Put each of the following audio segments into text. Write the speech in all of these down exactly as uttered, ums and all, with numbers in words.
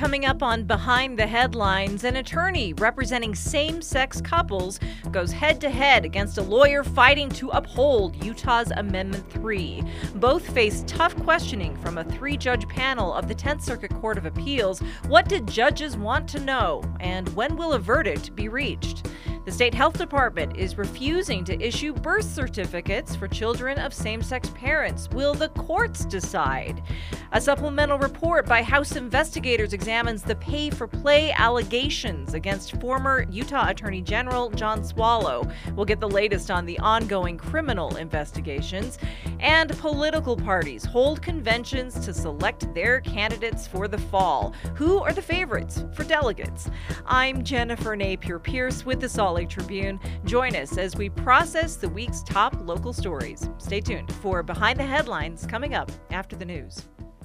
Coming up on Behind the Headlines, an attorney representing same-sex couples goes head-to-head against a lawyer fighting to uphold Utah's Amendment three. Both face tough questioning from a three-judge panel of the tenth Circuit Court of Appeals. What did judges want to know, and when will a verdict be reached? The state health department is refusing to issue birth certificates for children of same-sex parents. Will the courts decide? A supplemental report by House investigators examines the pay-for-play allegations against former Utah Attorney General John Swallow. We'll get the latest on the ongoing criminal investigations. And political parties hold conventions to select their candidates for the fall. Who are the favorites for delegates? I'm Jennifer Napier-Pierce with the Salt Lake Tribune. Join us as we process the week's top local stories. Stay tuned for Behind the Headlines coming up after the news.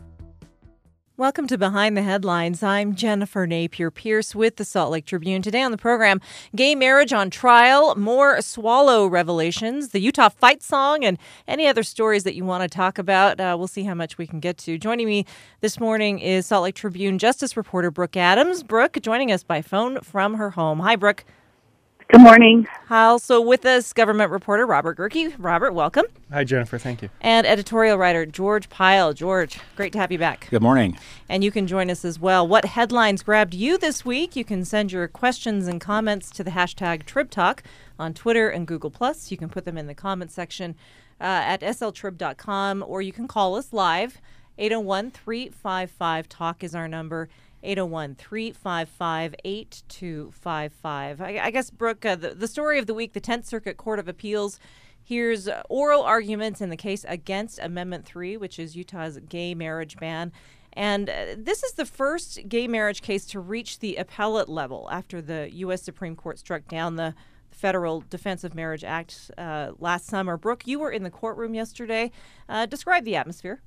Welcome to Behind the Headlines. I'm Jennifer Napier-Pierce with the Salt Lake Tribune. Today on the program, gay marriage on trial, more Swallow revelations, the Utah fight song, and any other stories that you want to talk about. Uh, we'll see how much we can get to. Joining me this morning is Salt Lake Tribune Justice reporter Brooke Adams. Brooke joining us by phone from her home. Hi, Brooke. Good morning. Also with us, government reporter Robert Gehrke. Robert, welcome. Hi, Jennifer. Thank you. And editorial writer George Pyle. George, great to have you back. Good morning. And you can join us as well. What headlines grabbed you this week? You can send your questions and comments to the hashtag TribTalk on Twitter and Google Plus. You can put them in the comment section uh, at s l trib dot com, or you can call us live. eight oh one, three five five, talk is our number. eight oh one, three five five, eight two five five. I, I guess, Brooke, uh, the, the story of the week, the tenth Circuit Court of Appeals hears uh, oral arguments in the case against Amendment three, which is Utah's gay marriage ban. And uh, this is the first gay marriage case to reach the appellate level after the U S Supreme Court struck down the Federal Defense of Marriage Act uh, last summer. Brooke, you were in the courtroom yesterday. Uh, describe the atmosphere.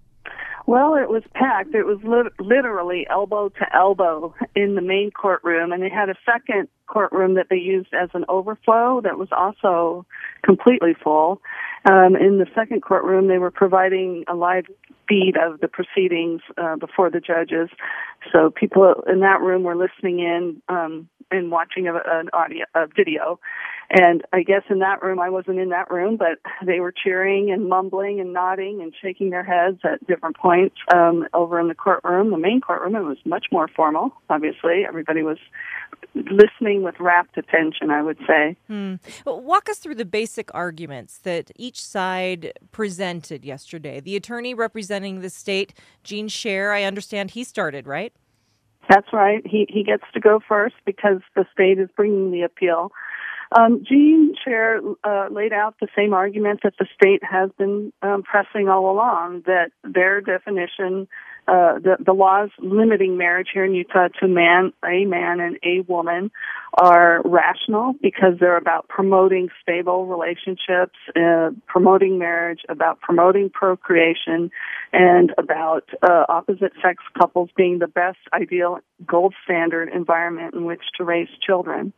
Well, it was packed. It was lit- literally elbow to elbow in the main courtroom, and they had a second courtroom that they used as an overflow that was also completely full. Um, in the second courtroom, they were providing a live feed of the proceedings uh, before the judges, so people in that room were listening in um, and watching a, an audio, a video. And I guess in that room, I wasn't in that room, but they were cheering and mumbling and nodding and shaking their heads at different points um, over in the courtroom, the main courtroom. It was much more formal, obviously. Everybody was listening with rapt attention, I would say. Hmm. Well, walk us through the basic arguments that each side presented yesterday. The attorney representing the state, Gene Scher, I understand he started, right? That's right. He, he gets to go first because the state is bringing the appeal. Um, Gene Scher uh, laid out the same argument that the state has been um, pressing all along, that their definition, uh, the, the laws limiting marriage here in Utah to man, a man and a woman are rational because they're about promoting stable relationships, uh, promoting marriage, about promoting procreation, and about uh, opposite-sex couples being the best ideal gold standard environment in which to raise children.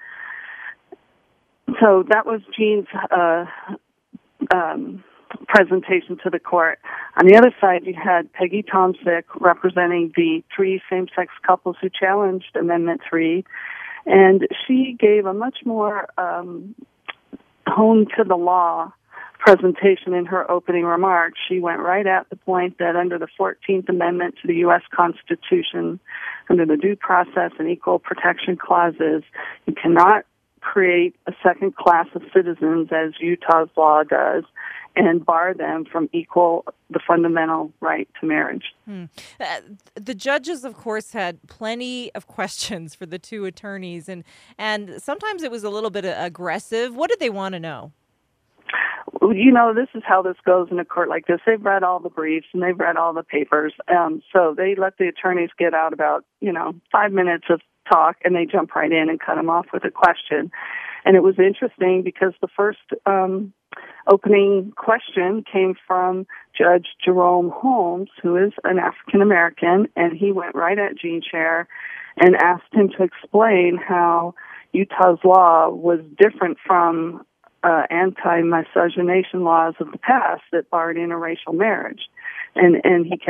So that was Gene's uh, um, presentation to the court. On the other side, you had Peggy Tomsic representing the three same-sex couples who challenged Amendment three, and she gave a much more um, hone-to-the-law presentation in her opening remarks. She went right at the point that under the fourteenth Amendment to the U S Constitution, under the Due Process and Equal Protection Clauses, you cannot create a second class of citizens, as Utah's law does, and bar them from equal the fundamental right to marriage. Hmm. Uh, the judges, of course, had plenty of questions for the two attorneys, and and sometimes it was a little bit aggressive. What did they want to know? You know, this is how this goes in a court like this. They've read all the briefs and they've read all the papers, um, so they let the attorneys get out about, you know, five minutes of talk, and they jump right in and cut them off with a question. And it was interesting because the first um, opening question came from Judge Jerome Holmes, who is an African-American, and he went right at Gene Scher and asked him to explain how Utah's law was different from uh, anti-miscegenation laws of the past that barred interracial marriage. And, and he kept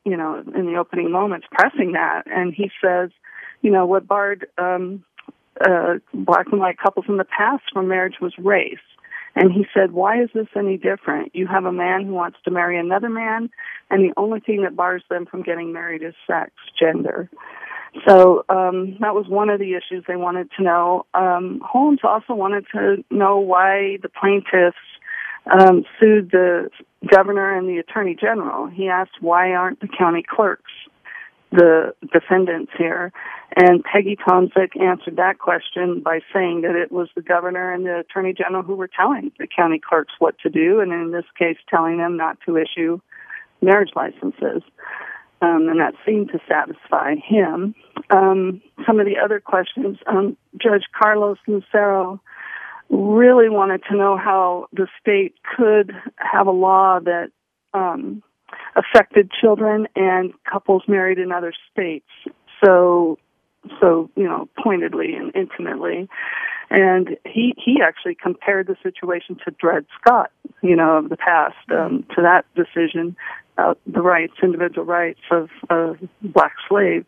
you know, in the opening moments pressing that. And he says, you know, what barred um, uh, black and white couples in the past from marriage was race. And he said, why is this any different? You have a man who wants to marry another man, and the only thing that bars them from getting married is sex, gender. So um, that was one of the issues they wanted to know. Um, Holmes also wanted to know why the plaintiffs um, sued the governor and the attorney general. He asked, why aren't the county clerks the defendants here? And Peggy Tomczyk answered that question by saying that it was the governor and the attorney general who were telling the county clerks what to do, and in this case telling them not to issue marriage licenses. Um, and that seemed to satisfy him. Um, some of the other questions, um, Judge Carlos Lucero really wanted to know how the state could have a law that um, affected children and couples married in other states so, so you know, pointedly and intimately. And he he actually compared the situation to Dred Scott, you know, of the past, um, to that decision, uh, the rights, individual rights of uh, black slaves.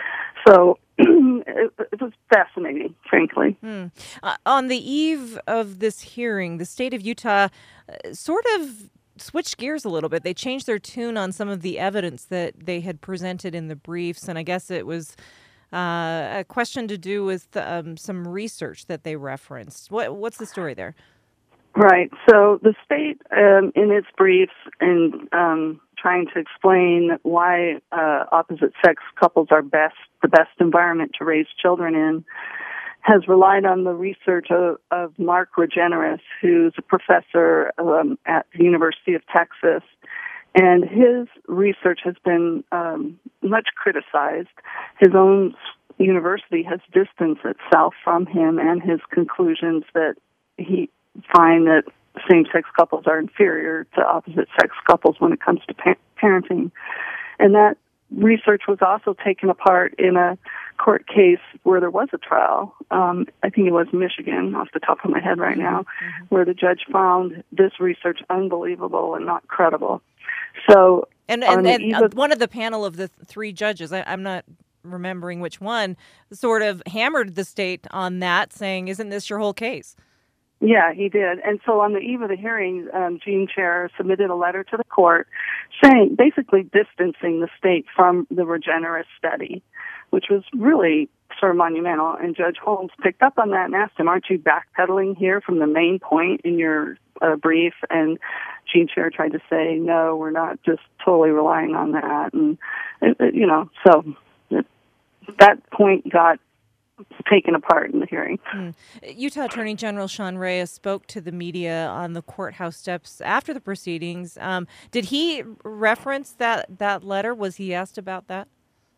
So it, it was fascinating, frankly. Hmm. Uh, on the eve of this hearing, the state of Utah uh, sort of switched gears a little bit. They changed their tune on some of the evidence that they had presented in the briefs, and I guess it was uh, a question to do with um, some research that they referenced. What What's the story there? Right. So the state, um, in its briefs and um, trying to explain why uh, opposite-sex couples are best, the best environment to raise children in, has relied on the research of, of Mark Regeneris, who's a professor um, at the University of Texas. And his research has been um, much criticized. His own university has distanced itself from him and his conclusions that he find that same-sex couples are inferior to opposite-sex couples when it comes to pa- parenting. And that research was also taken apart in a court case where there was a trial. Um, I think it was Michigan, off the top of my head right now, mm-hmm. where the judge found this research unbelievable and not credible. So, and and, and uh, one of the panel of the th- three judges, I, I'm not remembering which one, sort of hammered the state on that, saying, "Isn't this your whole case?" Yeah, he did. And so on the eve of the hearing, um, Jean Chair submitted a letter to the court saying, basically distancing the state from the Regeneris study, which was really sort of monumental. And Judge Holmes picked up on that and asked him, aren't you backpedaling here from the main point in your uh, brief? And Jean Chair tried to say, no, we're not just totally relying on that. And, it, it, you know, so it, that point got taken apart in the hearing. Hmm. Utah Attorney General Sean Reyes spoke to the media on the courthouse steps after the proceedings. Um, did he reference that, that letter? Was he asked about that?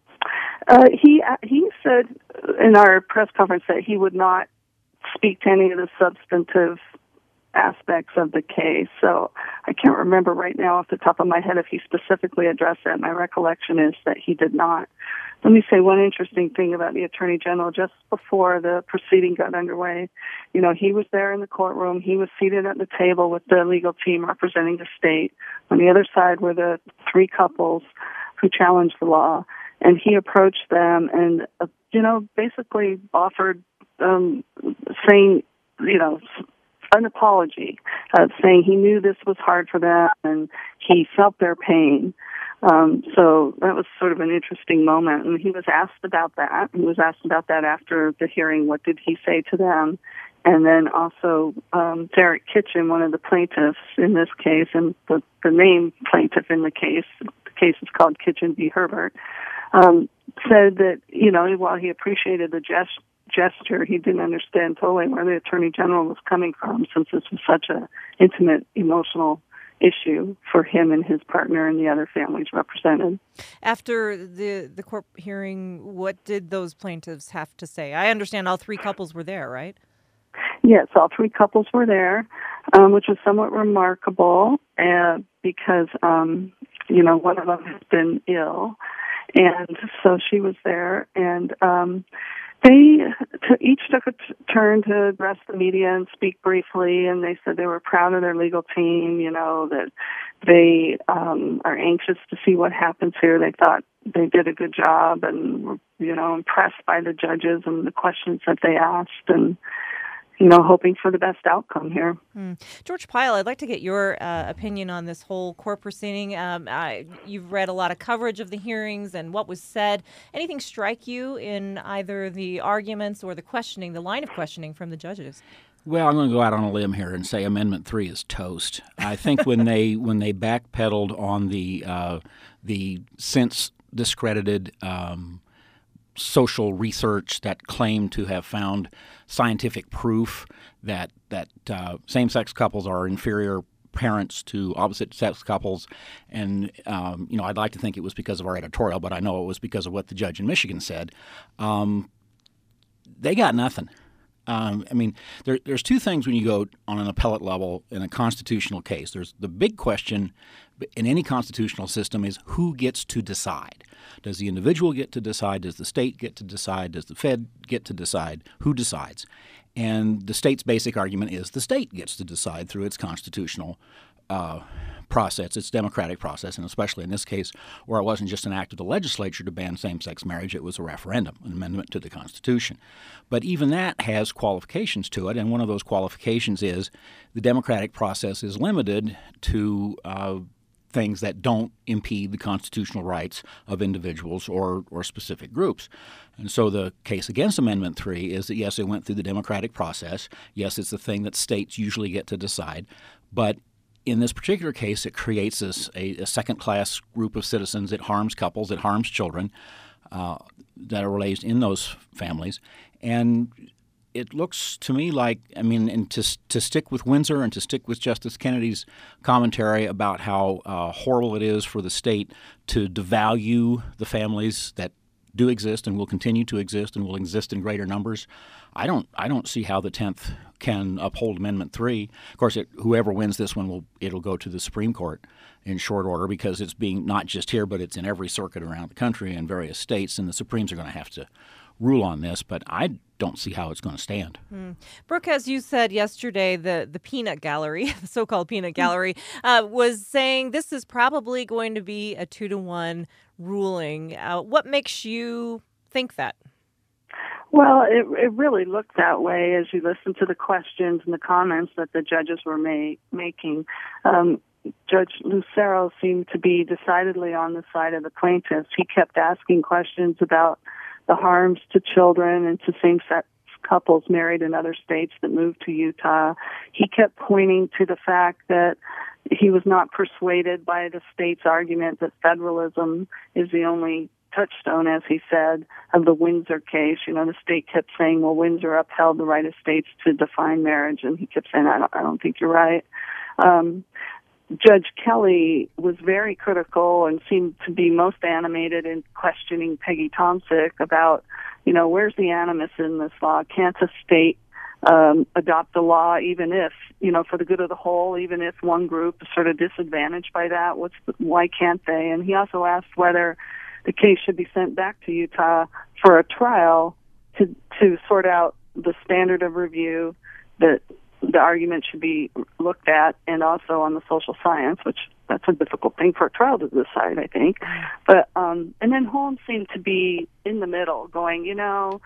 Uh, he he said in our press conference that he would not speak to any of the substantive aspects of the case. So I can't remember right now off the top of my head if he specifically addressed that. My recollection is that he did not. Let me say one interesting thing about the Attorney General. Just before the proceeding got underway, you know, he was there in the courtroom. He was seated at the table with the legal team representing the state. On the other side were the three couples who challenged the law. And he approached them and, uh, you know, basically offered, um, saying, you know, an apology, uh, saying he knew this was hard for them and he felt their pain. Um, so that was sort of an interesting moment. And he was asked about that. He was asked about that after the hearing. What did he say to them? And then also um, Derek Kitchen, one of the plaintiffs in this case, and the, the main plaintiff in the case, the case is called Kitchen v. Herbert, um, said that, you know, while he appreciated the gest- gesture, he didn't understand totally where the Attorney General was coming from, since this was such an intimate, emotional issue for him and his partner and the other families represented. After the, the court hearing, what did those plaintiffs have to say? I understand all three couples were there, right? Yes, all three couples were there, um, which was somewhat remarkable uh, because, um, you know, one of them has been ill, and so she was there. And um, They t- each took a t- turn to address the media and speak briefly, and they said they were proud of their legal team, you know, that they um, are anxious to see what happens here. They thought they did a good job and were, you know, impressed by the judges and the questions that they asked, and you know, hoping for the best outcome here. Mm. George Pyle, I'd like to get your uh, opinion on this whole court proceeding. Um, I, you've read a lot of coverage of the hearings and what was said. Anything strike you in either the arguments or the questioning, the line of questioning from the judges? Well, I'm going to go out on a limb here and say Amendment Three is toast. I think when they when they backpedaled on the uh, the since discredited Um, social research that claimed to have found scientific proof that that uh, same-sex couples are inferior parents to opposite-sex couples, and um, you know, I'd like to think it was because of our editorial, but I know it was because of what the judge in Michigan said. Um, they got nothing. Um, I mean, there, there's two things when you go on an appellate level in a constitutional case. There's the big question in any constitutional system is who gets to decide. Does the individual get to decide? Does the state get to decide? Does the Fed get to decide? Who decides? And the state's basic argument is the state gets to decide through its constitutional uh, process, its democratic process, and especially in this case where it wasn't just an act of the legislature to ban same-sex marriage, it was a referendum, an amendment to the Constitution. But even that has qualifications to it, and one of those qualifications is the democratic process is limited to uh, things that don't impede the constitutional rights of individuals or, or specific groups. And so the case against Amendment three is that, yes, it went through the democratic process. Yes, it's the thing that states usually get to decide. But in this particular case, it creates this, a, a second-class group of citizens. It harms couples. It harms children uh, that are raised in those families. And it looks to me like, I mean, and to to stick with Windsor and to stick with Justice Kennedy's commentary about how uh, horrible it is for the state to devalue the families that do exist and will continue to exist and will exist in greater numbers, I don't I don't see how the tenth can uphold Amendment three. Of course, it, whoever wins this one, will it'll go to the Supreme Court in short order because it's being not just here, but it's in every circuit around the country and various states, and the Supremes are going to have to rule on this, but I don't see how it's going to stand. Mm. Brooke, as you said yesterday, the, the peanut gallery, the so-called peanut gallery, uh, was saying this is probably going to be a two to one ruling. Uh, what makes you think that? Well, it, it really looked that way as you listen to the questions and the comments that the judges were ma- making. Um, Judge Lucero seemed to be decidedly on the side of the plaintiffs. He kept asking questions about the harms to children and to same-sex couples married in other states that moved to Utah. He kept pointing to the fact that he was not persuaded by the state's argument that federalism is the only touchstone, as he said, of the Windsor case. You know, the state kept saying, well, Windsor upheld the right of states to define marriage, and he kept saying, I don't, I don't think you're right. Um, Judge Kelly was very critical and seemed to be most animated in questioning Peggy Tomczyk about, you know, where's the animus in this law? Can't a state um, adopt a law even if, you know, for the good of the whole, even if one group is sort of disadvantaged by that? What's the, why can't they? And he also asked whether the case should be sent back to Utah for a trial to to sort out the standard of review that the argument should be looked at, and also on the social science, which that's a difficult thing for a trial to decide, I think. But um, and then Holmes seemed to be in the middle, going, you know,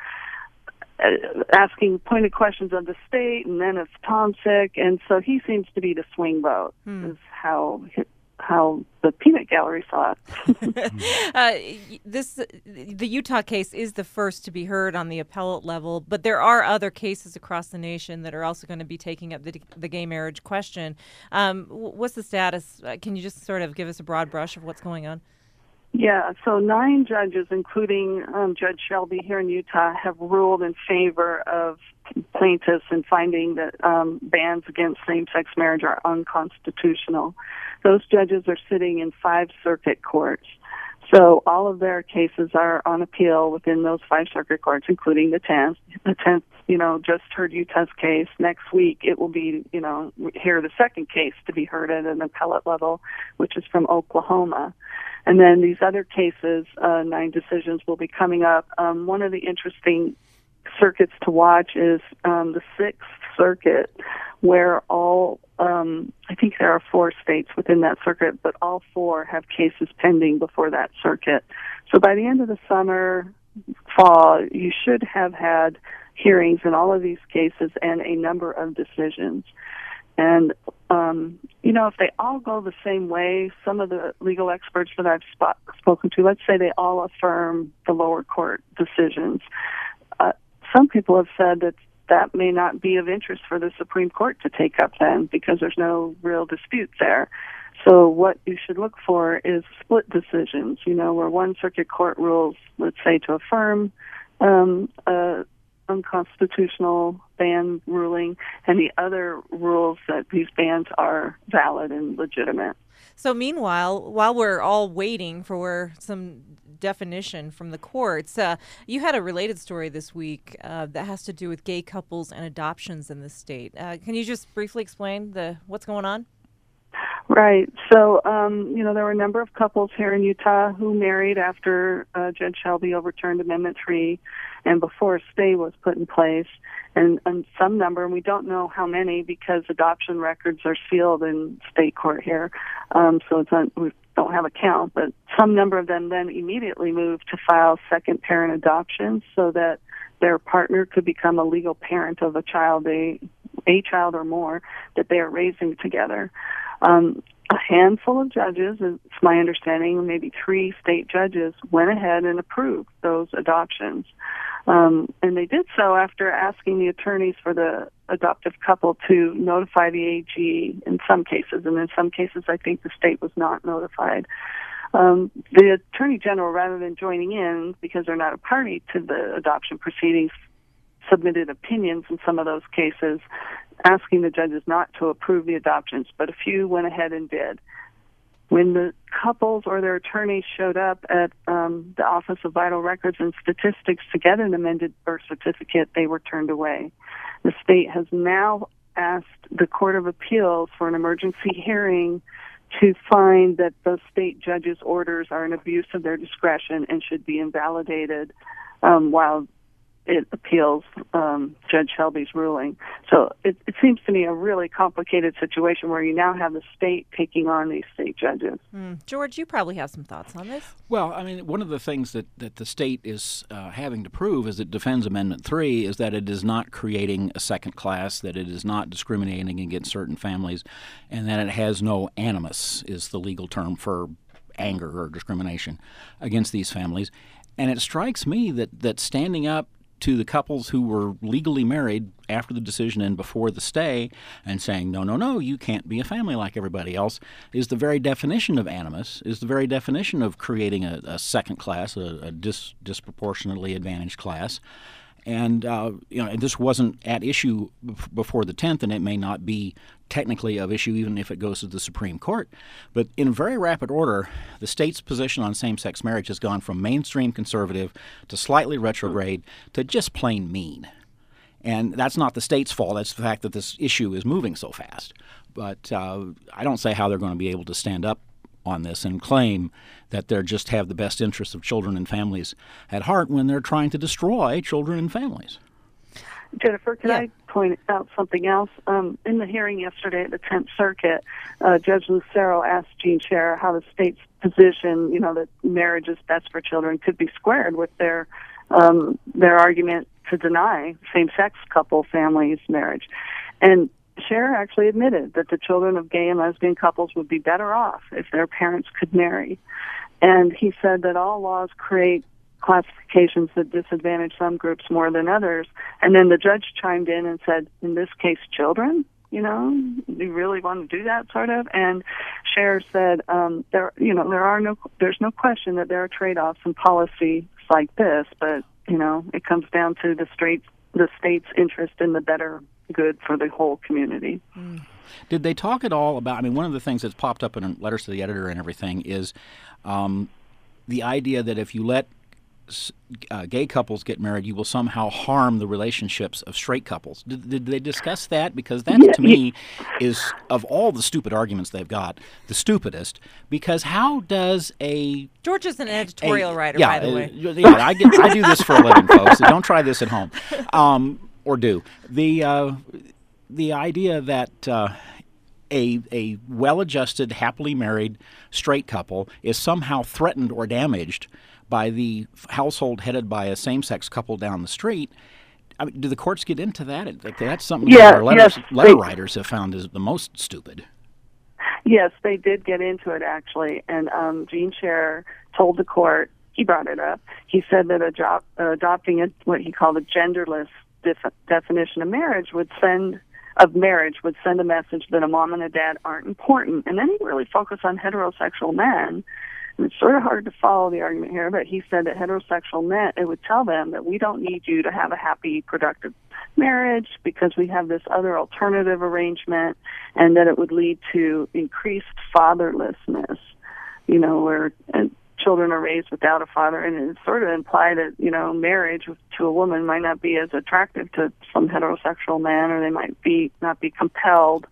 uh, asking pointed questions of the state and then of Tomczyk, and so he seems to be the swing vote, hmm. is how how the peanut gallery saw it. uh, this the Utah case is the first to be heard on the appellate level, but there are other cases across the nation that are also going to be taking up the, the gay marriage question. Um, what's the status? Uh, can you just sort of give us a broad brush of what's going on? Yeah, so nine judges, including um, Judge Shelby here in Utah, have ruled in favor of plaintiffs in finding that um, bans against same-sex marriage are unconstitutional. Those judges are sitting in five circuit courts. So all of their cases are on appeal within those five circuit courts, including the tenth. The tenth, you know, just heard Utah's case. Next week it will be, you know, hear the second case to be heard at an appellate level, which is from Oklahoma. And then these other cases, uh, nine decisions will be coming up. Um, one of the interesting circuits to watch is um, the Sixth Circuit, where all, um, I think there are four states within that circuit, but all four have cases pending before that circuit. So by the end of the summer, fall, you should have had hearings in all of these cases and a number of decisions. And, um, you know, if they all go the same way, some of the legal experts that I've sp- spoken to, let's say they all affirm the lower court decisions. Uh, some people have said that that may not be of interest for the Supreme Court to take up then, because there's no real dispute there. So what you should look for is split decisions, you know, where one circuit court rules, let's say, to affirm um, a unconstitutional ban ruling, and the other rules that these bans are valid and legitimate. So meanwhile, while we're all waiting for some definition from the courts, uh, you had a related story this week uh, that has to do with gay couples and adoptions in the state. Uh, can you just briefly explain the what's going on? Right. So, um, you know, there were a number of couples here in Utah who married after uh, Judge Shelby overturned Amendment three and before a stay was put in place. And, and some number, and we don't know how many because adoption records are sealed in state court here. Um, so it's un- we don't have a count, but some number of them then immediately moved to file second parent adoptions so that their partner could become a legal parent of a child, a, a child or more, that they are raising together. Um, a handful of judges, it's my understanding, maybe three state judges, went ahead and approved those adoptions. Um, and they did so after asking the attorneys for the adoptive couple to notify the A G in some cases, and in some cases I think the state was not notified. Um, the Attorney General, rather than joining in, because they're not a party to the adoption proceedings, submitted opinions in some of those cases, asking the judges not to approve the adoptions, but a few went ahead and did. When the couples or their attorneys showed up at um, the Office of Vital Records and Statistics to get an amended birth certificate, they were turned away. The state has now asked the Court of Appeals for an emergency hearing to find that those state judges' orders are an abuse of their discretion and should be invalidated um, while it appeals um, Judge Shelby's ruling. So it, it seems to me a really complicated situation where you now have the state taking on these state judges. Mm. George, you probably have some thoughts on this. Well, I mean, one of the things that, that the state is uh, having to prove as it defends Amendment three is that it is not creating a second class, that it is not discriminating against certain families, and that it has no animus, is the legal term for anger or discrimination against these families. And it strikes me that, that standing up to the couples who were legally married after the decision and before the stay and saying, no, no, no, you can't be a family like everybody else, is the very definition of animus, is the very definition of creating a, a second class, a, a dis, disproportionately advantaged class. And, uh, you know, this wasn't at issue before the tenth, and it may not be technically of issue even if it goes to the Supreme Court. But in very rapid order, the state's position on same-sex marriage has gone from mainstream conservative to slightly retrograde to just plain mean. And that's not the state's fault. That's the fact that this issue is moving so fast. But uh, I don't say how they're going to be able to stand up on this and claim that they just have the best interests of children and families at heart when they're trying to destroy children and families. Jennifer, can yeah. I point out something else? Um, in the hearing yesterday at the tenth Circuit, uh, Judge Lucero asked Gene Scher how the state's position, you know, that marriage is best for children, could be squared with their um, their argument to deny same-sex couple families marriage. And Scher actually admitted that the children of gay and lesbian couples would be better off if their parents could marry. And he said that all laws create classifications that disadvantage some groups more than others. And then the judge chimed in and said, in this case, children, you know, you really want to do that sort of? And Scher said, um, there, you know, there are no, there's no question that there are trade-offs in policy like this, but, you know, it comes down to the straight, the state's interest in the better good for the whole community. Mm. Did they talk at all about, I mean, one of the things that's popped up in letters to the editor and everything is um, the idea that if you let uh, gay couples get married, you will somehow harm the relationships of straight couples. Did, did they discuss that? Because that, yeah, to me, is, of all the stupid arguments they've got, the stupidest. Because how does a... George is an editorial a, writer, yeah, by the uh, way. Yeah, I, get, I do this for a living, folks, so don't try this at home. Um, or do. The, uh, the idea that... Uh, A, a well-adjusted, happily married straight couple is somehow threatened or damaged by the household headed by a same-sex couple down the street. I mean, do the courts get into that? That's something yeah, that our letters, yes, letter they, writers have found is the most stupid. Yes, they did get into it, actually. And um, Gene Scher told the court, he brought it up, he said that adop- uh, adopting a, what he called a genderless def- definition of marriage would send... of marriage would send a message that a mom and a dad aren't important. And then he really focused on heterosexual men. And it's sort of hard to follow the argument here, but he said that heterosexual men, it would tell them that we don't need you to have a happy, productive marriage because we have this other alternative arrangement, and that it would lead to increased fatherlessness, you know, where and children are raised without a father, and it sort of implied that, you know, marriage to a woman might not be as attractive to some heterosexual man, or they might be not be compelled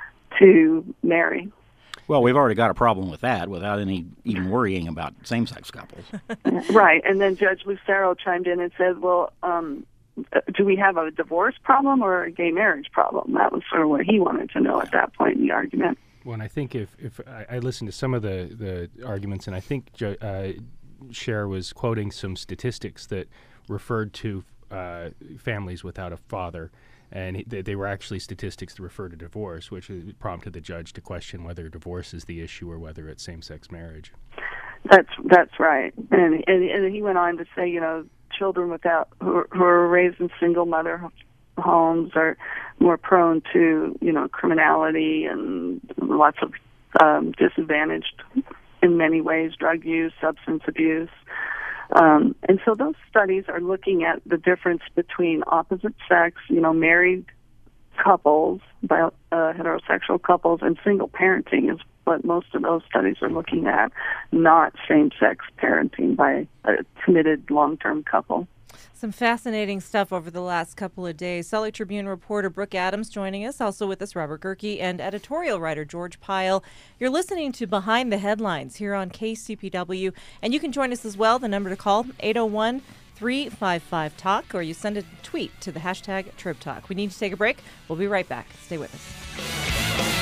to marry. Well, we've already got a problem with that without any even worrying about same-sex couples. Right, and then Judge Lucero chimed in and said, well, um, do we have a divorce problem or a gay marriage problem? That was sort of what he wanted to know at that point in the argument. Well, and I think if, if I, I listened to some of the, the arguments, and I think uh, Scher was quoting some statistics that referred to uh, families without a father, and he, they, they were actually statistics that refer to divorce, which prompted the judge to question whether divorce is the issue or whether it's same-sex marriage. That's that's right, and, and and he went on to say, you know, children without who are, who are raised in single mother homes are more prone to, you know, criminality and lots of um, disadvantaged in many ways, drug use, substance abuse. Um, and so those studies are looking at the difference between opposite sex, you know, married couples, uh, heterosexual couples, and single parenting is what most of those studies are looking at, not same-sex parenting by a committed long-term couple. Some fascinating stuff over the last couple of days. Salt Lake Tribune reporter Brooke Adams joining us, also with us Robert Gehrke, and editorial writer George Pyle. You're listening to Behind the Headlines here on K C P W, and you can join us as well. The number to call, eight oh one, three five five, talk, or you send a tweet to the hashtag TribTalk. We need to take a break. We'll be right back. Stay with us.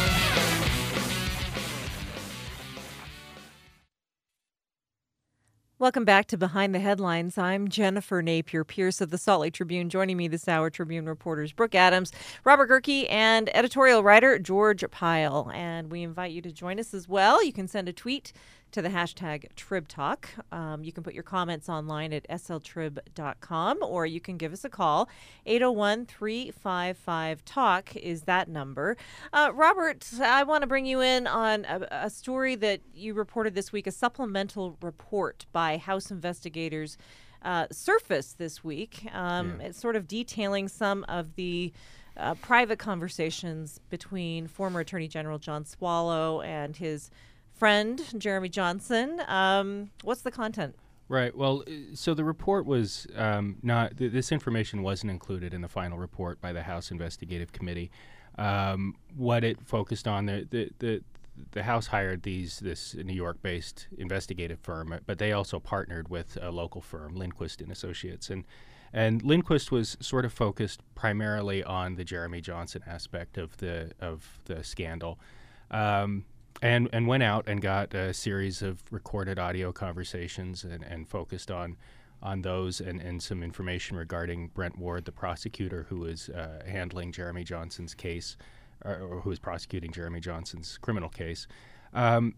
Welcome back to Behind the Headlines. I'm Jennifer Napier-Pierce of the Salt Lake Tribune. Joining me this hour, Tribune reporters Brooke Adams, Robert Gehrke, and editorial writer George Pyle. And we invite you to join us as well. You can send a tweet to the hashtag TribTalk. Um, you can put your comments online at s l trib dot com, or you can give us a call. eight oh one, three five five, talk is that number. Uh, Robert, I want to bring you in on a, a story that you reported this week, a supplemental report by House investigators uh, surfaced this week. Um, yeah. It's sort of detailing some of the uh, private conversations between former Attorney General John Swallow and his friend, Jeremy Johnson. Um, what's the content? Right. Well, so the report was um, not, th- this information wasn't included in the final report by the House Investigative Committee. Um, what it focused on, the, the, the, the House hired these this New York-based investigative firm, but they also partnered with a local firm, Lindquist and Associates. And, and Lindquist was sort of focused primarily on the Jeremy Johnson aspect of the, of the scandal. Um, And and went out and got a series of recorded audio conversations and, and focused on on those and, and some information regarding Brent Ward, the prosecutor who was uh, handling Jeremy Johnson's case, or, or who was prosecuting Jeremy Johnson's criminal case. Um,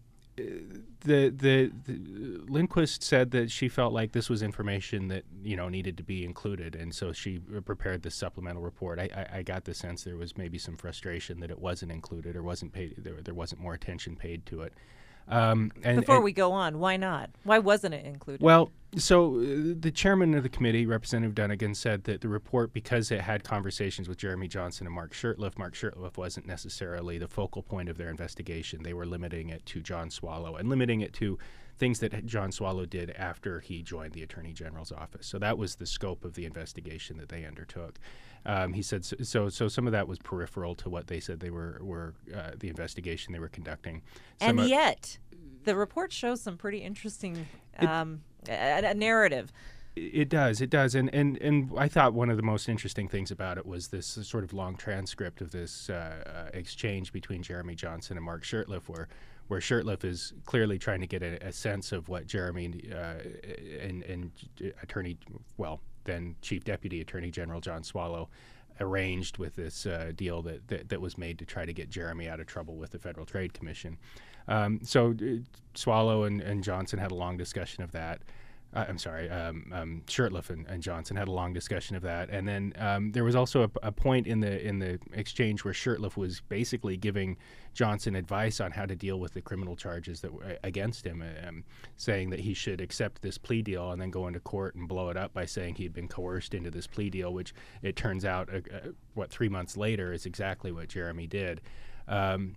the, the the Lindquist said that she felt like this was information that, you know, needed to be included, and so she prepared this supplemental report. I, I, I got the sense there was maybe some frustration that it wasn't included or wasn't paid. There, there wasn't more attention paid to it. Um, and, Before and, we go on, why not? Why wasn't it included? Well, so uh, the chairman of the committee, Representative Dunnigan, said that the report, because it had conversations with Jeremy Johnson and Mark Shurtleff, Mark Shurtleff wasn't necessarily the focal point of their investigation. They were limiting it to John Swallow and limiting it to things that John Swallow did after he joined the Attorney General's office. So that was the scope of the investigation that they undertook. Um, he said so, so. So some of that was peripheral to what they said they were were uh, the investigation they were conducting. Some and yet, the report shows some pretty interesting um, it, a, a narrative. It does, it does, and, and and I thought one of the most interesting things about it was this sort of long transcript of this uh, uh, exchange between Jeremy Johnson and Mark Shurtleff, where where Shurtleff is clearly trying to get a, a sense of what Jeremy uh, and and Attorney, well, then Chief Deputy Attorney General John Swallow arranged with this uh, deal that, that that was made to try to get Jeremy out of trouble with the Federal Trade Commission. Um, so uh, Swallow and, and Johnson had a long discussion of that. Uh, I'm sorry, um, um, Shurtleff and, and Johnson had a long discussion of that, and then um, there was also a, a point in the in the exchange where Shurtleff was basically giving Johnson advice on how to deal with the criminal charges that were against him, um, saying that he should accept this plea deal and then go into court and blow it up by saying he had been coerced into this plea deal, which it turns out, uh, uh, what three months later, is exactly what Jeremy did. Um,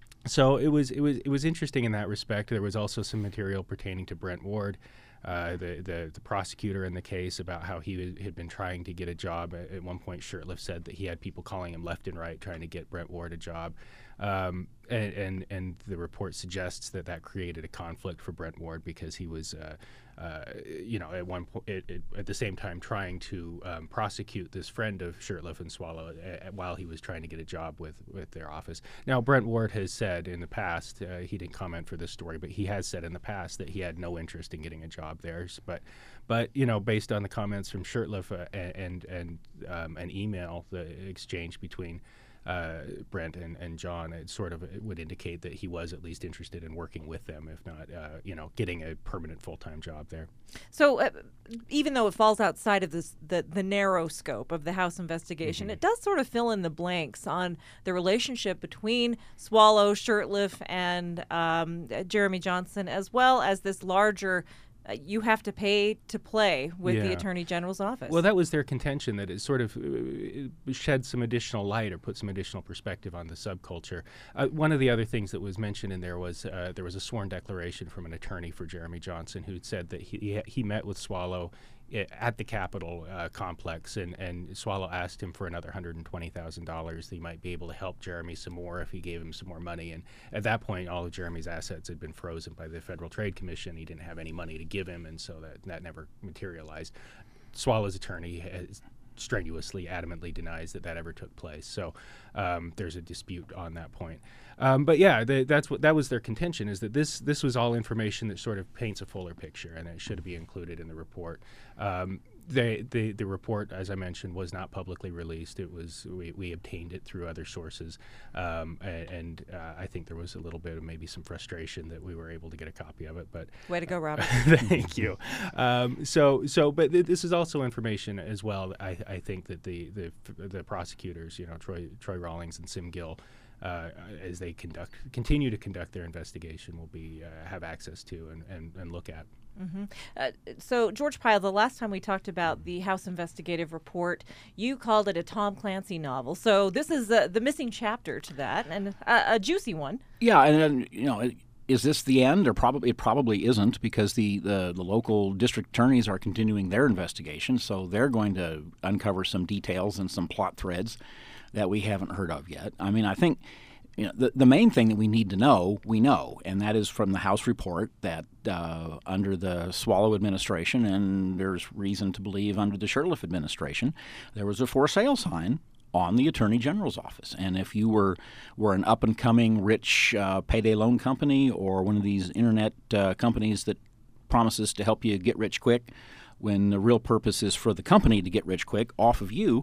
so it was it was it was interesting in that respect. There was also some material pertaining to Brent Ward. Uh, the, the the prosecutor in the case, about how he w- had been trying to get a job. At, at one point, Shurtleff said that he had people calling him left and right trying to get Brent Ward a job. Um, and, and and the report suggests that that created a conflict for Brent Ward because he was, uh, uh, you know, at one point, at the same time trying to um, prosecute this friend of Shurtleff and Swallow uh, while he was trying to get a job with, with their office. Now, Brent Ward has said in the past, uh, he didn't comment for this story, but he has said in the past that he had no interest in getting a job there. But, but you know, based on the comments from Shurtleff uh, and and um, an email, the exchange between Uh, Brent and, and John, it sort of it would indicate that he was at least interested in working with them, if not, uh, you know, getting a permanent full-time job there. So uh, even though it falls outside of this, the, the narrow scope of the House investigation, mm-hmm. it does sort of fill in the blanks on the relationship between Swallow, Shurtleff, and um, Jeremy Johnson, as well as this larger Uh, you have to pay to play with yeah. the Attorney General's office. Well, that was their contention, that it sort of uh, shed some additional light or put some additional perspective on the subculture. Uh, one of the other things that was mentioned in there was uh, there was a sworn declaration from an attorney for Jeremy Johnson who said that he he, he met with Swallow at the Capitol uh, complex, and, and Swallow asked him for another one hundred twenty thousand dollars. He might be able to help Jeremy some more if he gave him some more money. And at that point, all of Jeremy's assets had been frozen by the Federal Trade Commission. He didn't have any money to give him, and so that, that never materialized. Swallow's attorney has strenuously, adamantly denies that that ever took place. So um, there's a dispute on that point. Um, but yeah, the, that's what that was their contention, is that this this was all information that sort of paints a fuller picture, and it should be included in the report. Um, they, the the report, as I mentioned, was not publicly released. It was we, we obtained it through other sources, um, and, and uh, I think there was a little bit of maybe some frustration that we were able to get a copy of it. But way to go, Robert! Thank you. Um, so so, but th- this is also information as well. I, I think that the the the prosecutors, you know, Troy Troy Rawlings and Sim Gill, Uh, as they conduct, continue to conduct their investigation, will be uh, have access to and, and, and look at. Mm-hmm. Uh, so, George Pyle, the last time we talked about the House investigative report, you called it a Tom Clancy novel. So this is uh, the missing chapter to that, and a, a juicy one. Yeah, and, and you know. It, Is this the end? Or probably it probably isn't, because the, the, the local district attorneys are continuing their investigation, so they're going to uncover some details and some plot threads that we haven't heard of yet. I mean, I think you know, the, the main thing that we need to know, we know, and that is from the House report that uh, under the Swallow administration, and there's reason to believe under the Shurtleff administration, there was a for sale sign on the Attorney General's office. And if you were were an up-and-coming rich uh, payday loan company, or one of these internet uh, companies that promises to help you get rich quick when the real purpose is for the company to get rich quick off of you,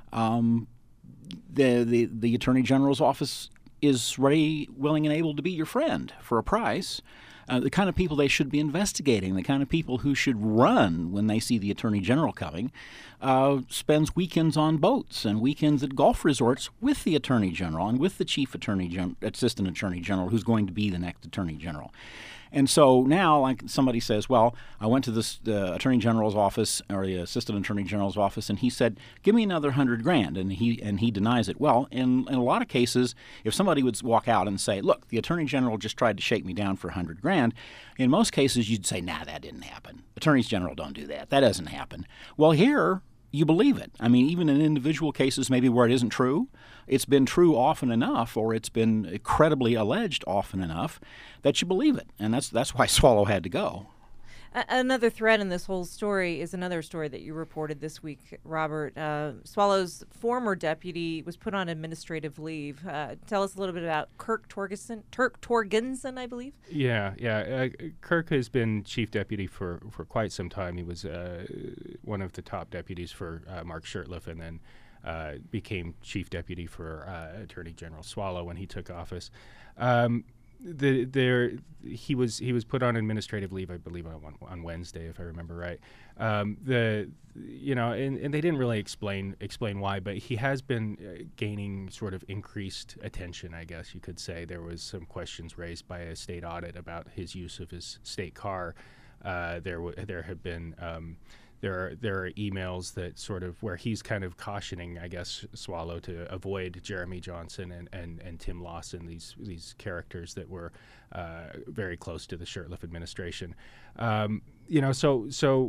um, the, the, the Attorney General's office is ready, willing, and able to be your friend for a price. Uh, the kind of people they should be investigating, the kind of people who should run when they see the Attorney General coming, uh, spends weekends on boats and weekends at golf resorts with the Attorney General and with the Chief Attorney Gen- Assistant Attorney General, who's going to be the next Attorney General. And so now, like somebody says, well, I went to the uh, Attorney General's office or the Assistant Attorney General's office, and he said, give me another hundred grand, and he and he denies it. Well, in, in a lot of cases, if somebody would walk out and say, look, the Attorney General just tried to shake me down for a hundred grand, in most cases you'd say, nah, that didn't happen. Attorneys General don't do that. That doesn't happen. Well, here you believe it. I mean, even in individual cases maybe where it isn't true, it's been true often enough, or it's been credibly alleged often enough that you believe it. And that's that's why Swallow had to go. Another thread in this whole story is another story that you reported this week, Robert. Uh, Swallow's former deputy was put on administrative leave. Uh, tell us a little bit about Kirk Torgensen, Turk Torgensen, I believe. Yeah, yeah. Uh, Kirk has been chief deputy for, for quite some time. He was uh, one of the top deputies for uh, Mark Shurtleff, and then uh, became chief deputy for uh, Attorney General Swallow when he took office. Um, The, there, he was he was put on administrative leave, I believe, on on Wednesday, if I remember right. Um, the, you know, and, and they didn't really explain explain why, but he has been uh, gaining sort of increased attention, I guess you could say. There was some questions raised by a state audit about his use of his state car. Uh, there w- there have been. Um, There are there are emails that sort of where he's kind of cautioning, I guess, Swallow to avoid Jeremy Johnson and, and, and Tim Lawson, these these characters that were uh, very close to the Shurtleff administration. Um, you know, so so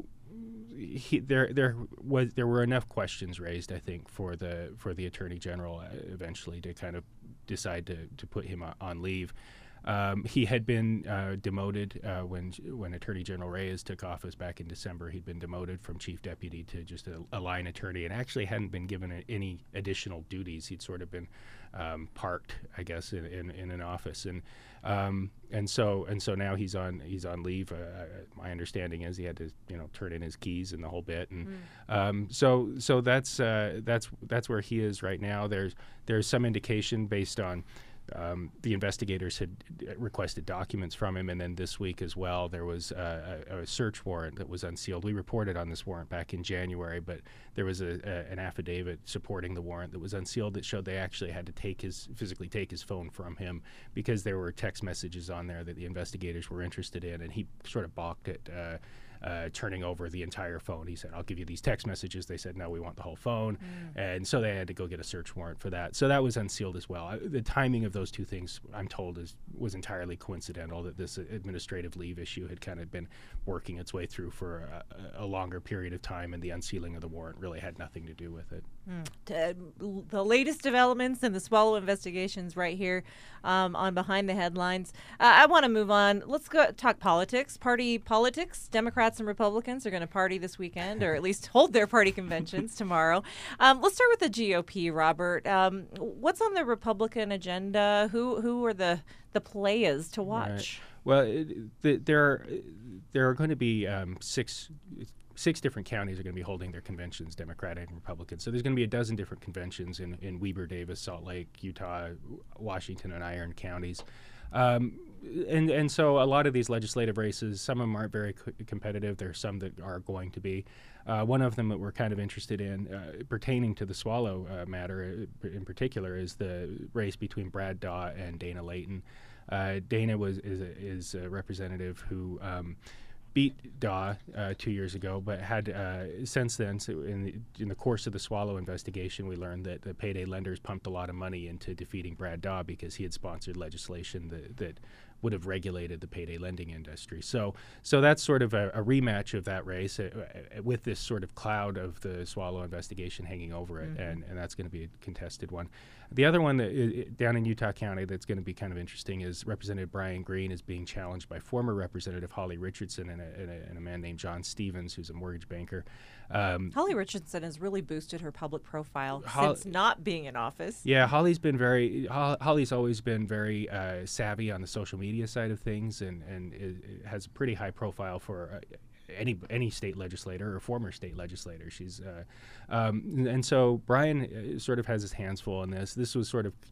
he, there there was there were enough questions raised, I think, for the for the Attorney General uh, eventually to kind of decide to to put him on leave. Um, he had been uh, demoted uh, when when Attorney General Reyes took office back in December. He'd been demoted from chief deputy to just a, a line attorney, and actually hadn't been given a, any additional duties. He'd sort of been um, parked, I guess, in, in, in an office, and um, and so and so now he's on he's on leave. Uh, my understanding is he had to you know turn in his keys and the whole bit, and mm. um, so so that's uh, that's that's where he is right now. There's there's some indication based on. Um, the investigators had requested documents from him, and then this week as well, there was uh, a, a search warrant that was unsealed. We reported on this warrant back in January, but there was a, a, an affidavit supporting the warrant that was unsealed that showed they actually had to take his physically take his phone from him because there were text messages on there that the investigators were interested in, and he sort of balked at uh, uh, turning over the entire phone. He said, "I'll give you these text messages." They said, "No, we want the whole phone," mm. and so they had to go get a search warrant for that. So that was unsealed as well. I, the timing of those two things, I'm told, is was entirely coincidental. That this administrative leave issue had kind of been working its way through for a, a longer period of time, and the unsealing of the warrant really had nothing to do with it. Mm. Uh, the latest developments in the Swallow investigations right here um, on Behind the Headlines. Uh, I want to move on. Let's go talk politics, party politics. Democrats and Republicans are going to party this weekend, or at least hold their party conventions tomorrow. Um, let's start with the G O P, Robert. Um, what's on the Republican agenda? Who who are the the players to watch? Right. Well, it, the, there are there are going to be um, six. Six different counties are going to be holding their conventions, Democratic and Republican. So there's going to be a dozen different conventions in, in Weber, Davis, Salt Lake, Utah, Washington, and Iron counties. Um, and, and so a lot of these legislative races, some of them aren't very co- competitive. There are some that are going to be. Uh, one of them that we're kind of interested in, uh, pertaining to the Swallow uh, matter in particular, is the race between Brad Daw and Dana Layton. Uh, Dana was is a, is a representative who um, beat Daw uh, two years ago, but had uh, since then, so in the, in the course of the Swallow investigation, we learned that the payday lenders pumped a lot of money into defeating Brad Daw because he had sponsored legislation that, that would have regulated the payday lending industry. So so that's sort of a, a rematch of that race uh, uh, with this sort of cloud of the Swallow investigation hanging over it, mm-hmm. and, and that's going to be a contested one. The other one that uh, down in Utah County that's going to be kind of interesting is Representative Brian Green is being challenged by former Representative Holly Richardson and a, and a, and a man named John Stevens, who's a mortgage banker. Um, Holly Richardson has really boosted her public profile Hol- since not being in office. Yeah, Holly's been very. Ho- Holly's always been very uh, savvy on the social media side of things, and and it, it has a pretty high profile for uh, any any state legislator or former state legislator. She's uh, um, and so Brian uh, sort of has his hands full in this. This was sort of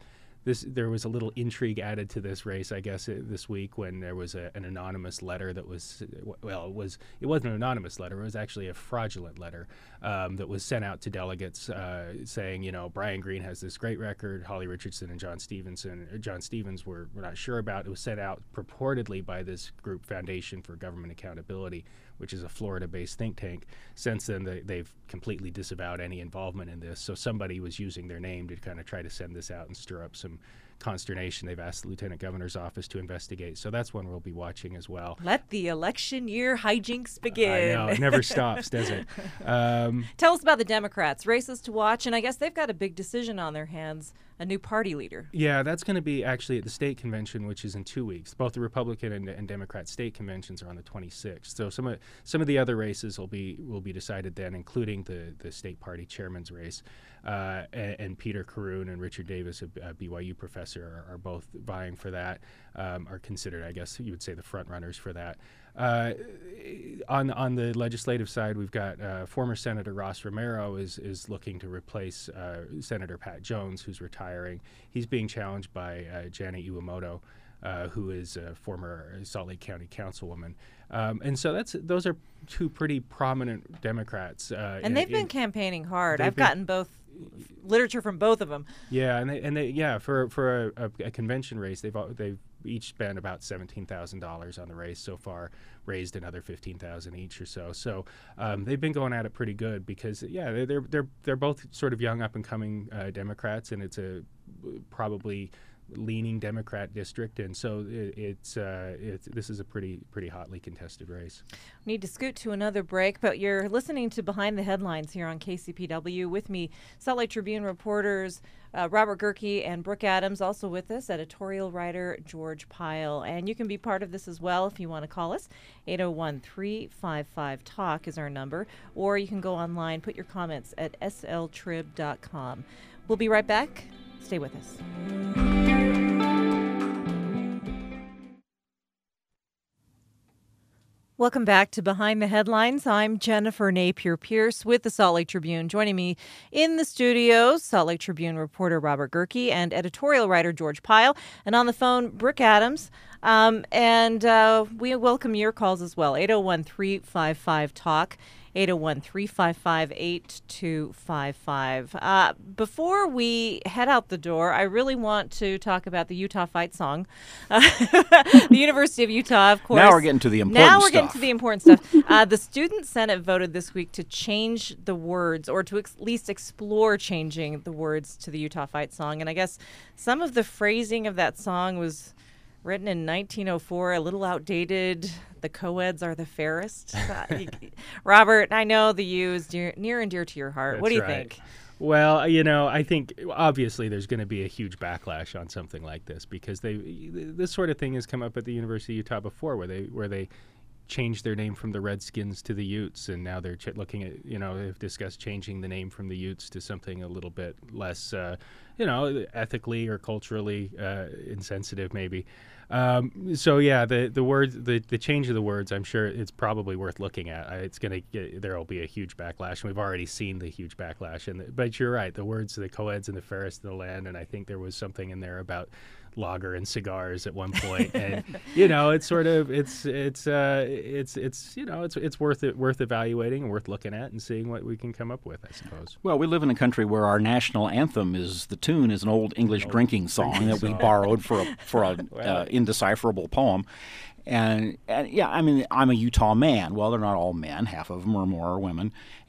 this there was a little intrigue added to this race, I guess, uh, this week when there was a, an anonymous letter that was, well, it was it wasn't an anonymous letter. It was actually a fraudulent letter um, that was sent out to delegates uh, saying, you know, Brian Green has this great record. Holly Richardson and John Stevenson, uh, John Stevens were, were not sure about. It was sent out purportedly by this group, Foundation for Government Accountability, which is a Florida-based think tank. Since then, they, they've completely disavowed any involvement in this. So somebody was using their name to kind of try to send this out and stir up some consternation. They've asked the Lieutenant Governor's office to investigate. So that's one we'll be watching as well. Let the election year hijinks begin. I know. It never stops, does it? Um, Tell us about the Democrats. Races to watch, and I guess they've got a big decision on their hands, a new party leader. Yeah, that's going to be actually at the state convention, which is in two weeks. Both the Republican and, and Democrat state conventions are on the twenty-sixth. So some of some of the other races will be will be decided then, including the the state party chairman's race. Uh, and, and Peter Caroon and Richard Davis, a, a B Y U professor, are, are both vying for that. Um, are considered, I guess you would say, the front runners for that. Uh, on on the legislative side, we've got uh, former Senator Ross Romero is is looking to replace uh, Senator Pat Jones, who's retiring. He's being challenged by uh, Janet Iwamoto, uh, who is a former Salt Lake County councilwoman. Um, and so that's those are two pretty prominent Democrats. Uh, and in, they've been in, campaigning hard. I've been, gotten both literature from both of them. Yeah, and they, and they, yeah, for for a, a, a convention race, they've all, they've each spent about seventeen thousand dollars on the race so far, raised another fifteen thousand dollars each or so. So um, they've been going at it pretty good because, yeah, they're they're they're, they're both sort of young up and coming uh, Democrats, and it's a probably leaning Democrat district, and so it, it's uh, it's this is a pretty pretty hotly contested race. We need to scoot to another break, but you're listening to Behind the Headlines here on K C P W with me, Salt Lake Tribune reporters uh, Robert Gehrke and Brooke Adams, also with us, editorial writer George Pyle. And you can be part of this as well if you want to call us. eight oh one, three five five, talk is our number, or you can go online, put your comments at s l trib dot com. We'll be right back. Stay with us. Welcome back to Behind the Headlines. I'm Jennifer Napier-Pierce with the Salt Lake Tribune. Joining me in the studio, Salt Lake Tribune reporter Robert Gehrke and editorial writer George Pyle. And on the phone, Brooke Adams. Um, and uh, we welcome your calls as well. eight oh one, three five five, talk. eight oh one, three five five, eight two five five. Uh, before we head out the door, I really want to talk about the Utah Fight Song. Uh, the University of Utah, of course. Now we're getting to the important now stuff. Now we're getting to the important stuff. Uh, the Student Senate voted this week to change the words, or to ex- at least explore changing the words to the Utah Fight Song. And I guess some of the phrasing of that song was written in nineteen oh four, a little outdated. The co-eds are the fairest. Uh, Robert, I know the U is dear, near and dear to your heart. That's what do you right. think? Well, you know, I think obviously there's going to be a huge backlash on something like this because they this sort of thing has come up at the University of Utah before, where they where they changed their name from the Redskins to the Utes, and now they're ch- looking at, you know, they've discussed changing the name from the Utes to something a little bit less, uh, you know, ethically or culturally uh, insensitive, maybe. Um, so yeah, the the words, the, the change of the words, I'm sure it's probably worth looking at. Uh, it's gonna get, there will be a huge backlash, and we've already seen the huge backlash. And the, but you're right, the words, the co-eds and the fairest in the land, and I think there was something in there about lager and cigars at one point, and you know, it's sort of it's it's uh, it's it's you know, it's it's worth it worth evaluating and worth looking at and seeing what we can come up with, I suppose. Well, we live in a country where our national anthem is the tune is an old English old drinking song drinking that we song. borrowed for a for a well, uh, indecipherable poem. And, and yeah, I mean, I'm a Utah man. Well, they're not all men; half of them or more are women.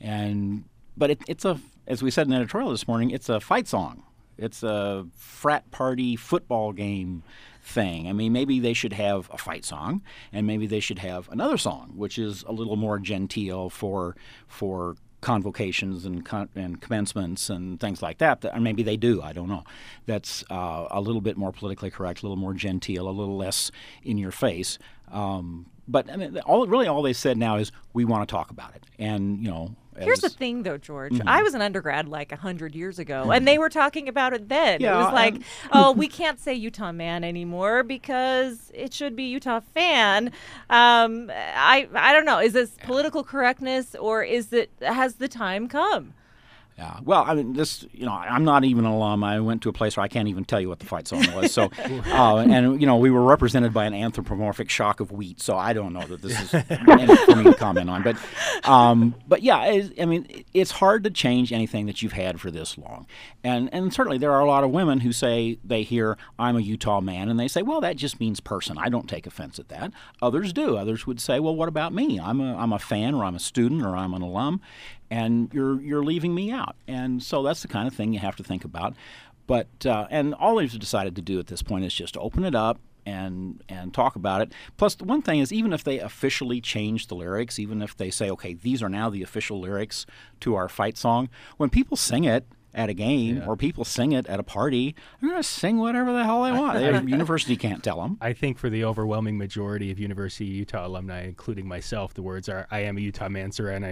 And but it, it's a, as we said in the editorial this morning, it's a fight song. It's a frat party football game thing. I mean, maybe they should have a fight song, and maybe they should have another song, which is a little more genteel for for convocations and con- and commencements and things like that. Or maybe they do. I don't know. That's uh, a little bit more politically correct, a little more genteel, a little less in your face. Um, but I mean, all really all they said now is we want to talk about it, and you know. Here's the thing, though, George. Mm-hmm. I was an undergrad like one hundred years ago, and they were talking about it then. Yeah, it was like, um, oh, we can't say Utah man anymore because it should be Utah fan. Um, I I don't know. Is this political correctness, or is it has the time come? Yeah. Well, I mean, this, you know, I'm not even an alum. I went to a place where I can't even tell you what the fight song was. So, uh, and, you know, we were represented by an anthropomorphic shock of wheat. So I don't know that this is anything for me to comment on. But, um, but yeah, it, I mean, it's hard to change anything that you've had for this long. And, and certainly there are a lot of women who say they hear, I'm a Utah man, and they say, well, that just means person. I don't take offense at that. Others do. Others would say, well, what about me? I'm a, I'm a fan, or I'm a student, or I'm an alum. And you're you're leaving me out, and so that's the kind of thing you have to think about. But uh, and all we've decided to do at this point is just open it up and and talk about it. Plus, the one thing is, even if they officially change the lyrics, even if they say, okay, these are now the official lyrics to our fight song, when people sing it at a game yeah. or people sing it at a party, they're going to sing whatever the hell they want. The university can't tell them. I think for the overwhelming majority of University of Utah alumni, including myself, the words are, I am a Utah man, sir, and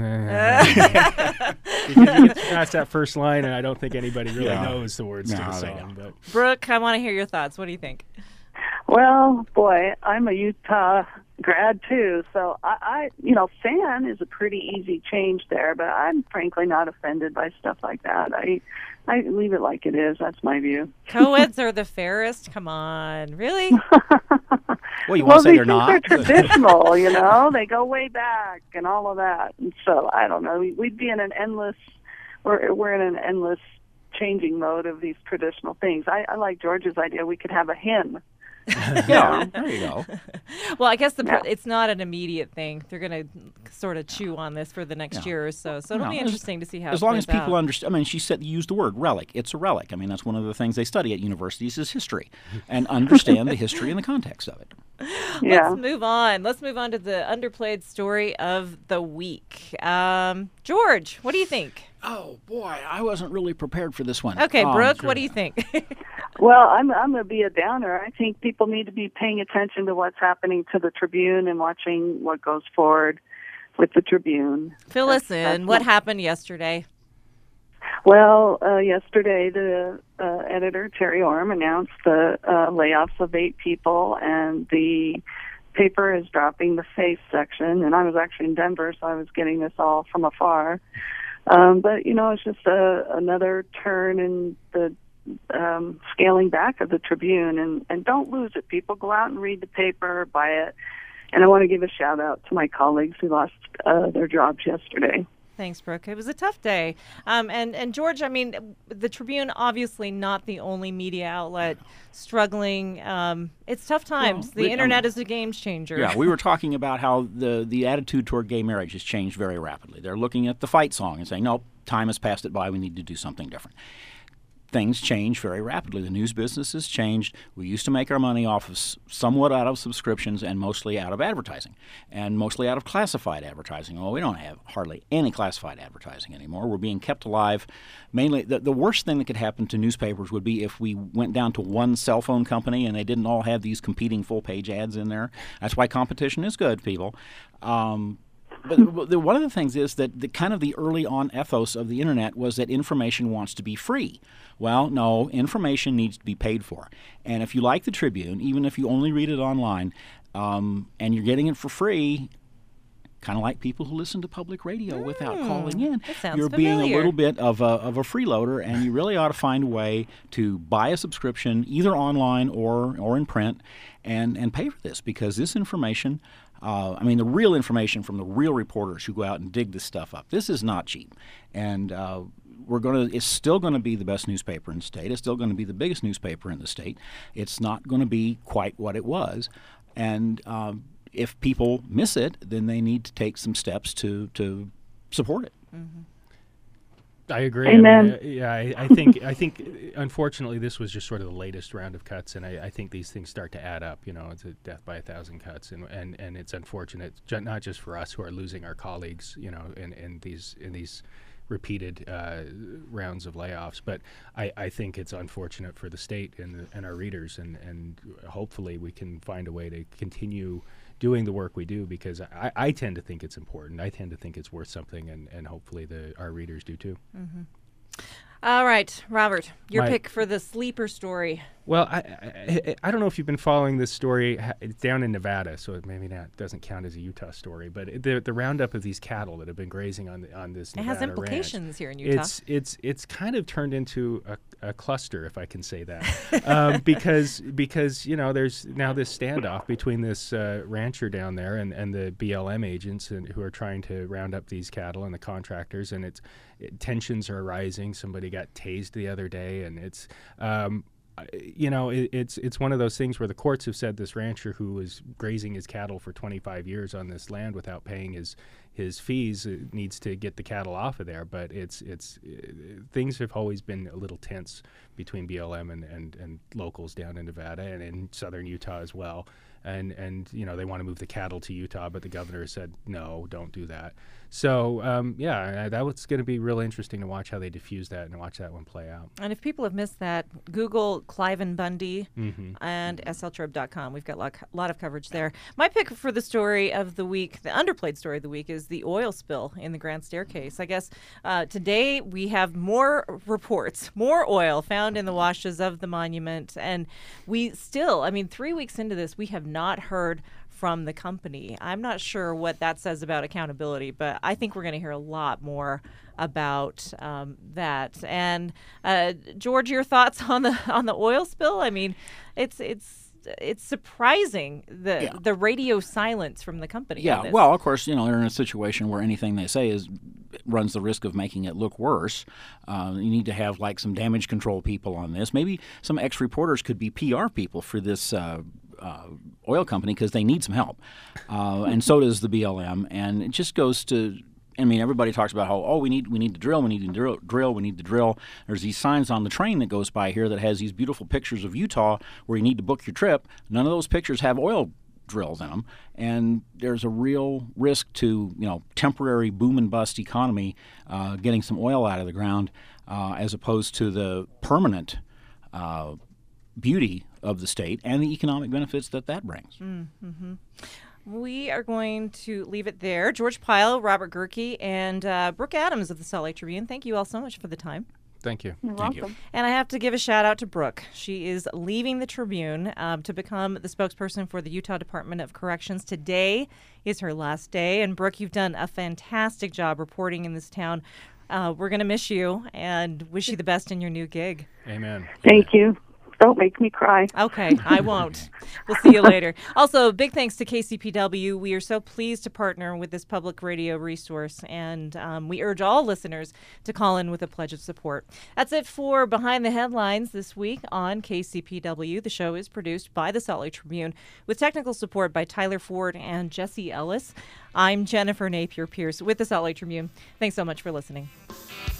I... Because you get past that first line, and I don't think anybody really Yeah. knows the words No, to the they song. But Brooke, I want to hear your thoughts. What do you think? Well, boy, I'm a Utah grad too, so I, I, you know, fan is a pretty easy change there, but I'm frankly not offended by stuff like that. I, I leave it like it is. That's my view. Co-eds are the fairest? Come on. Really? Well, you well, want to say they they're think not? they're traditional, you know. They go way back and all of that. And so I don't know. We- We'd be in an endless. We're we're in an endless changing mode of these traditional things. I, I like George's idea. We could have a hymn. Yeah, there you go. Well, I guess the Yeah. it's not an immediate thing. They're going to sort of chew on this for the next Yeah. year or so. So it'll No, be as- interesting to see how As it long as plays people out. understand, I mean, she said, used the word relic. It's a relic. I mean, that's one of the things they study at universities is history, and understand the history and the context of it. Yeah. Let's move on. Let's move on to the underplayed story of the week. Um, George, what do you think? Oh boy, I wasn't really prepared for this one. Okay, Um, Brooke, what do you think? Well, I'm I'm going to be a downer. I think people need to be paying attention to what's happening to the Tribune and watching what goes forward with the Tribune. Fill That's- us in. that's What my- happened yesterday? Well, uh, yesterday the uh, editor, Terry Orm, announced the uh, layoffs of eight people, and the paper is dropping the face section. And I was actually in Denver, so I was getting this all from afar. Um, but, you know, it's just a, another turn in the um, scaling back of the Tribune. And, and don't lose it, people. Go out and read the paper, buy it. And I want to give a shout-out to my colleagues who lost uh, their jobs yesterday. Thanks, Brooke. It was a tough day. Um, and, and George, I mean, the Tribune, obviously not the only media outlet struggling. Um, it's tough times. Well, the we- internet um, is a game changer. Yeah, we were talking about how the, the attitude toward gay marriage has changed very rapidly. They're looking at the fight song and saying, nope, time has passed it by. We need to do something different. Things change very rapidly. The news business has changed. We used to make our money off of s- somewhat out of subscriptions and mostly out of advertising, and mostly out of classified advertising. Well, we don't have hardly any classified advertising anymore. We're being kept alive. Mainly, the, the worst thing that could happen to newspapers would be if we went down to one cell phone company and they didn't all have these competing full-page ads in there. That's why competition is good, people. Um, But the, one of the things is that the kind of the early on ethos of the internet was that information wants to be free. Well, no, information needs to be paid for. And if you like the Tribune, even if you only read it online, um, and you're getting it for free, kind of like people who listen to public radio mm, without calling in, that sounds you're familiar. being a little bit of a, of a freeloader, and you really ought to find a way to buy a subscription, either online or, or in print, and, and pay for this, because this information, Uh, I mean, the real information from the real reporters who go out and dig this stuff up. This is not cheap, and uh, we're going to. It's still going to be the best newspaper in the state. It's still going to be the biggest newspaper in the state. It's not going to be quite what it was, and um, if people miss it, then they need to take some steps to to support it. Mm-hmm. I agree. Amen. I mean, uh, yeah, I, I think I think uh, unfortunately this was just sort of the latest round of cuts, and I, I think these things start to add up. You know, it's a death by a thousand cuts, and and, and it's unfortunate, ju- not just for us who are losing our colleagues, you know, in, in these in these repeated uh, rounds of layoffs, but I, I think it's unfortunate for the state and the, and our readers, and, and hopefully we can find a way to continue doing the work we do, because I, I tend to think it's important. I tend to think it's worth something, and, and hopefully the our readers do too. Mm-hmm. All right, Robert, your My- pick for the sleeper story. Well, I, I I don't know if you've been following this story. Ha- It's down in Nevada, so it maybe not doesn't count as a Utah story. But it, the the roundup of these cattle that have been grazing on the, on this It Nevada has implications ranch, here in Utah. It's it's it's kind of turned into a, a cluster, if I can say that, um, because because you know there's now this standoff between this uh, rancher down there and, and the B L M agents and, who are trying to round up these cattle and the contractors, and it's it, tensions are rising. Somebody got tased the other day, and it's. Um, You know, it, it's it's one of those things where the courts have said this rancher who was grazing his cattle for twenty-five years on this land without paying his his fees uh, needs to get the cattle off of there. But it's it's uh, things have always been a little tense between B L M and, and, and locals down in Nevada and in southern Utah as well. And and you know they want to move the cattle to Utah, but the governor said no, don't do that. So um, yeah, that was going to be really interesting to watch how they diffuse that and watch that one play out. And if people have missed that, Google Cliven Bundy Mm-hmm. and S L Trib dot com. We've got a lot, lot of coverage there. My pick for the story of the week, the underplayed story of the week, is the oil spill in the Grand Staircase. I guess uh, today we have more reports, more oil found in the washes of the monument. And we still, I mean, three weeks into this, we have not heard from the company. I'm not sure what that says about accountability, but I think we're going to hear a lot more about um, that. And uh, George, your thoughts on the on the oil spill? I mean, it's it's it's surprising the Yeah. the radio silence from the company. on Yeah, this. well, of course, you know, they're in a situation where anything they say is runs the risk of making it look worse. Uh, you need to have like some damage control people on this. Maybe some ex-reporters could be P R people for this uh, uh, oil company because they need some help, uh, and so does the B L M. And it just goes to. I mean, everybody talks about how, oh, we need we need to drill, we need to drill, drill, we need to drill. There's these signs on the train that goes by here that has these beautiful pictures of Utah where you need to book your trip. None of those pictures have oil drills in them, and there's a real risk to, you know, temporary boom and bust economy uh, getting some oil out of the ground uh, as opposed to the permanent uh, beauty of the state and the economic benefits that that brings. Mm-hmm. We are going to leave it there. George Pyle, Robert Gerke, and uh, Brooke Adams of the Salt Lake Tribune, thank you all so much for the time. Thank you. You're Thank you. welcome. And I have to give a shout out to Brooke. She is leaving the Tribune um, to become the spokesperson for the Utah Department of Corrections. Today is her last day. And Brooke, you've done a fantastic job reporting in this town. Uh, we're going to miss you and wish you the best in your new gig. Amen. Thank you. Don't make me cry. Okay, I won't. We'll see you later. Also, big thanks to K C P W. We are so pleased to partner with this public radio resource, and um, we urge all listeners to call in with a pledge of support. That's it for Behind the Headlines this week on K C P W. The show is produced by the Salt Lake Tribune with technical support by Tyler Ford and Jesse Ellis. I'm Jennifer Napier Pierce with the Salt Lake Tribune. Thanks so much for listening.